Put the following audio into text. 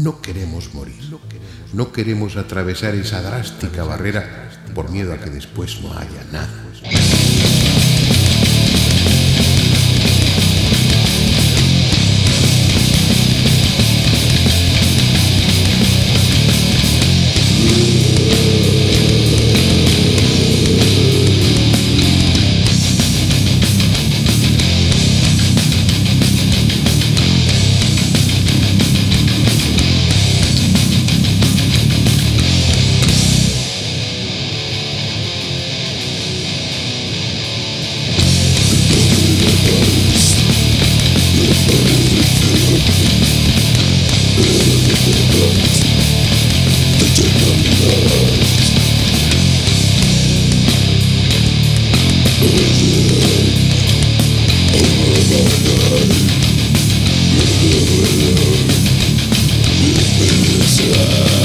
no queremos morir. No queremos atravesar esa drástica barrera por miedo a que después no haya nada. Inside